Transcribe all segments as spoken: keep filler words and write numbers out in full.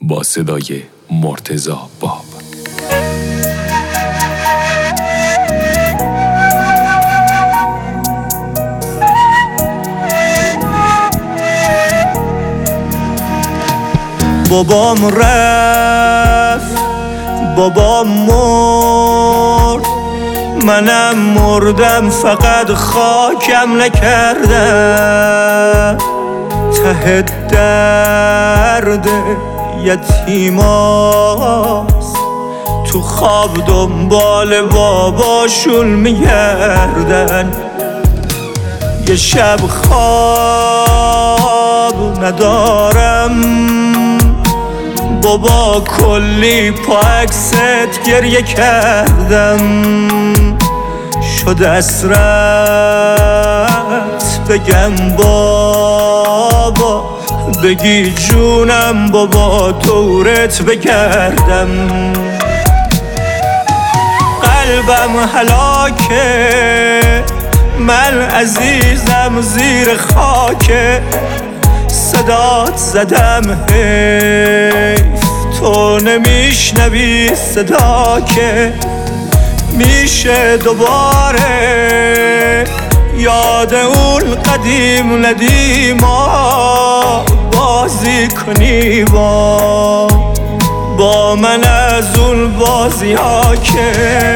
با صدای مرتضی باب. بابام رفت، بابام مرد، منم مردم فقط خاکم نکردم. ته درد یتیماست، تو خواب دنبال باباشون میگردن. یه شب خواب ندارم، بابا کلی پا عکست گریه کردم. شد اسرت بگم بابا، بگی جونم بابا دورت بگردم. قلبم هلاکه، من عزیزم زیر خاکه. صدات زدم حیف تو نمیشنوی صدا که. میشه دوباره یاد اون قدیم ندیما بازی کنی با با من از اون بازی ها که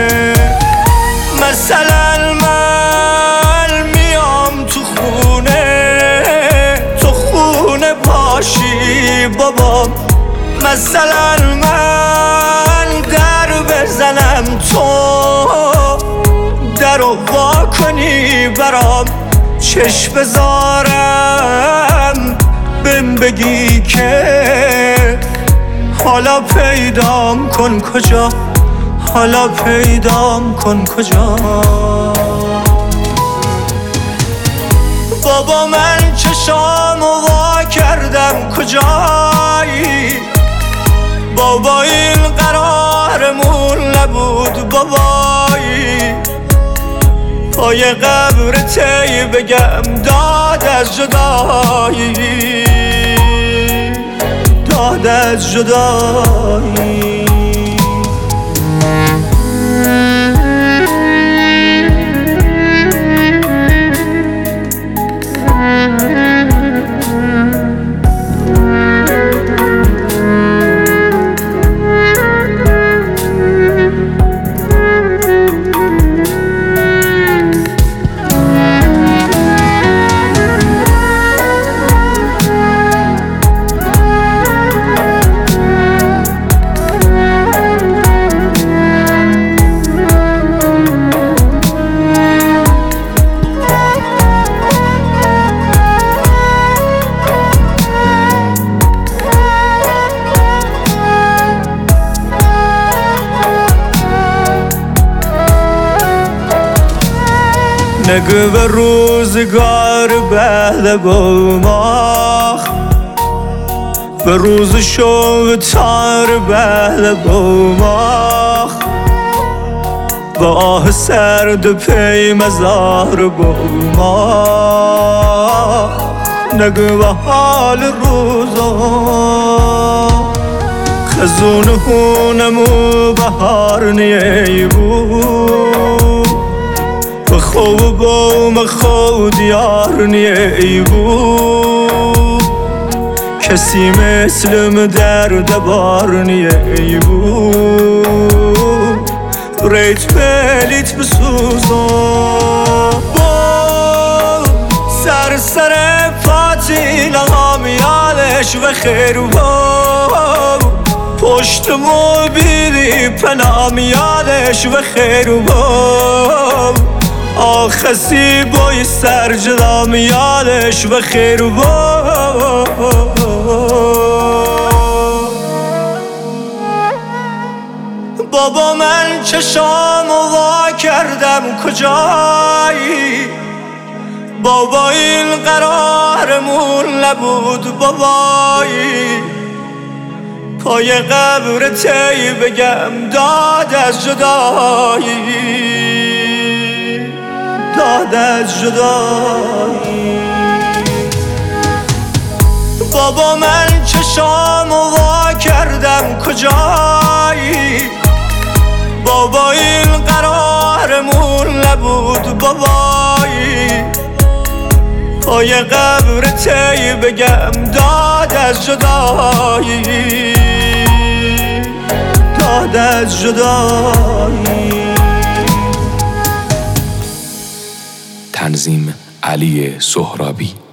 مثلا من میام تو خونه تو خونه باشی بابا. مثلا من در بزنم تو در رو وا کنی برام. چشم بذارم بهم بگی که حالا پیدام کن کجا، حالا پیدام کن کجا. بابا من چشامو وا کردم کجایی. بابا این قرارمون نبود بابایی. پای قبر تی بگم داد از جدایی، داد از جدایی. نگو به روزگار بعد بوماخ، به روز شو تار بعد بوماخ. با آه سرد پی مزار بوماخ. نگو به حال روزا خزون هونمو بهار نیه بود. خوب بوم خود یار نیه بود. کسی مثلم درد بار نیه بود. ریت بلیت بسوزا با سر سر پاتیل هامیالش و خیر با پشت موبیلی پنامیالش و خیر با آخسی بای سر جدا میادش و خیر با. بابا من چشامو وا کردم کجایی. بابا این قرارمون نبود بابایی. پای قبر تی بگم داد از جدایی، داد از جدایی. بابا من چشامو وا کردم کجایی، بابا این قرارمون نبود بابایی، پای قبر تی بگم داد از جدایی، داد از جدایی. تنظیم علی سهرابی.